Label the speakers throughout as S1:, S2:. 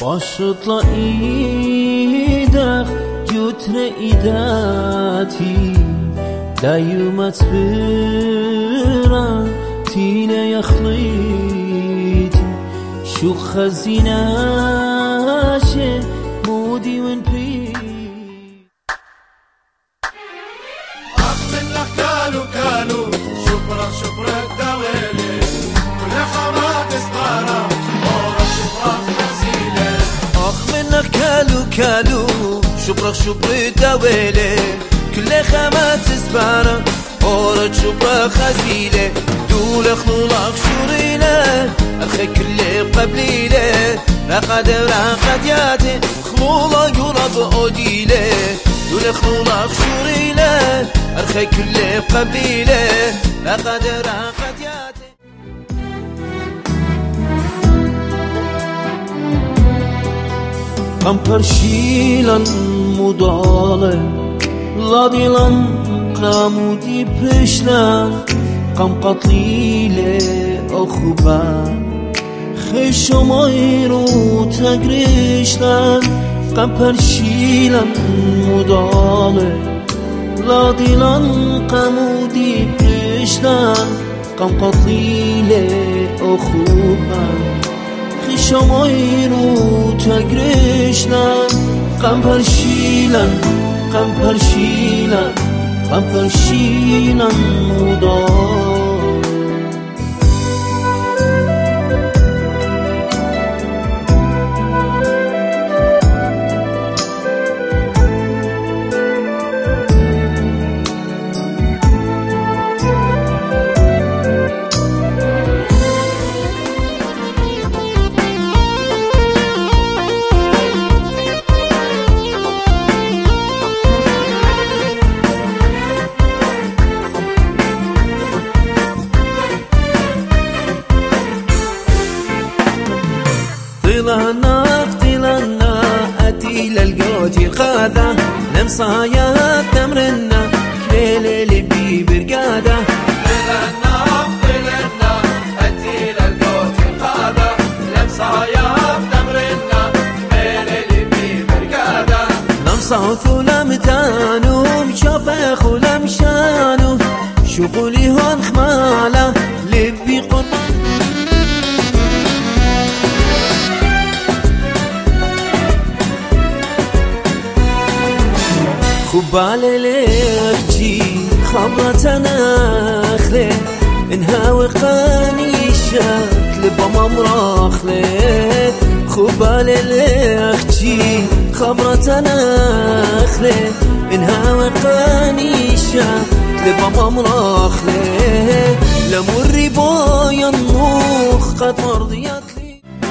S1: Başıtla idaq Gütre idati Dayumat bira Tine yakhlit Şu khazinaşe Mudi wen pi
S2: منك كالو كالو شبرك شبرك دويلي كل خمات سبارة ورا شبرك غزيلة
S1: آخ منك كالو كالو شبرك شبرك دويلي كل خمات سبارة ورا شبرك غزيلة دول خلولك شوريلة أخي كل قبليلة رقدر رقدياتي خلولا يرب أوديلة دول خلولك شوريلة أرخي كل قبيلة لقد راقت ياتي قم پرشیلن مداله لادیلن قامودی پشلن قم قطلیله اخوبن خشمای رو تگریشلن قم پرشیلن مداله لادیلان قمودی پشلن قم قطلیله اخوبن خشمای رو تگریشلن قم پرشیلن قم پرشیلن قم پرشیلن مدار طلنا أتيل الجوتي القادة نمصايات تمرنا كليل اللي برقادة
S2: طلنا أتيل الجوتي القادة نمصايات تمرنا كليل اللي برقادة
S1: نمصاوث ولمتانو مشافخ ولمشانو شغلي هون خمالة لبي قطع خبالي ليخجي خبرة نخلي انها وقاني شكل بممرخلي خبالي ليخجي خبرة نخلي انها وقاني شكل بممرخلي لمري بايا النوخ قد مرضيات لي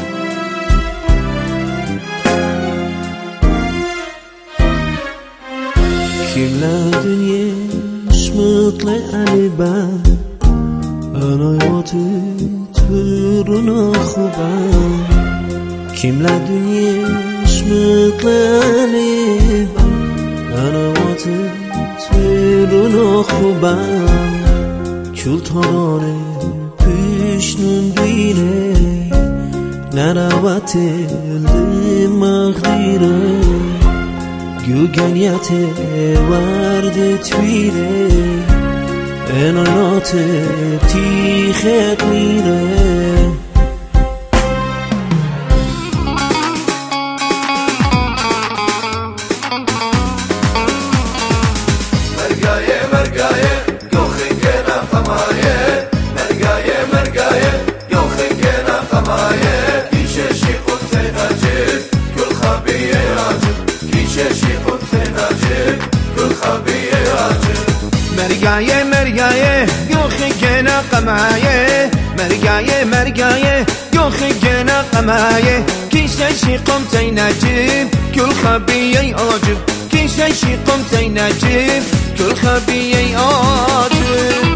S1: كلا دنيا شمطلع قلبان أنا يوتي تفرنا خبان كلا دنيا شمطلع قلبان أنا يوتي تفرنا خبان كل طراني بيشنون بيني نرواتي لمغديري گوگنیت ورد تویره انانات تیخت میره
S2: مرقاية مرقاية يوخنكنا قماية مرقاية مرقاية يوخنكنا قماية كيشاشي قلتي ناجب كل خبية راجب كيشاشي قلتي ناجب كل خبية راجب
S3: مرقاية مرقاية يوخنكنا قماية مرقاية مرقاية يوخنكنا قماية كيشاشي قمتي ناجب كل خبية راجب كيشاشي قمتي ناجب كل خبية راجب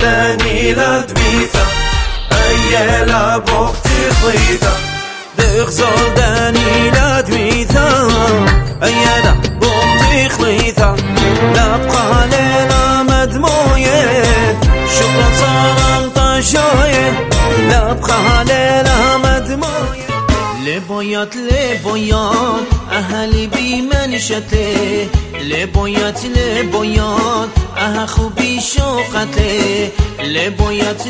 S2: داني لا دميثة أي لا بوقتي خليثة
S1: دغزل داني لا دميثة أي لا بوقتي خليثة نبقى لنا مدموية شكرا صارم طشوية نبقى لنا مدموية لبويات أهلي بمنشتي لبويات أها خوبي شوقتي لبويات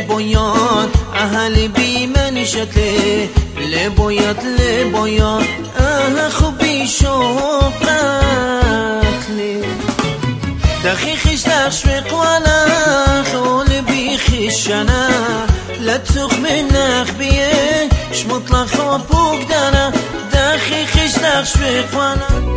S1: أهلي بمنشتي لبويات أها خوبي شوقتي دخيخش تخشوق ولا خول بيخشنا لا تسوق منك بيه شمطلق خوبوك دانا دخيخش تخشوق ولا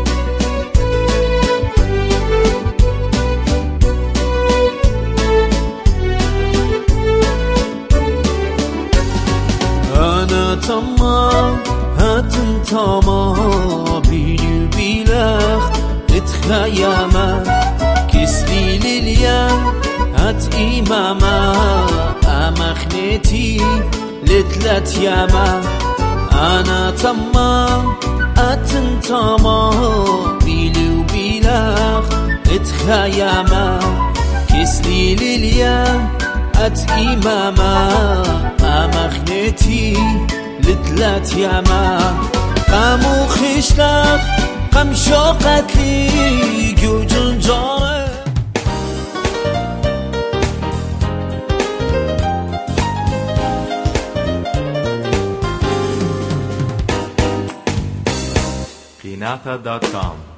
S1: أنا تمام هاتن تمام بيني وبيلخ اتخيما كسلي لليا هات إماما أمخنتي لتلات ياما أنا تمام هاتن تمام بيني وبيلخ اتخيما كسلي لليا هات إماما أمخنتي لتلات ياما قامو خشلق قم شوقت لي جوجن جاره
S4: قناة.com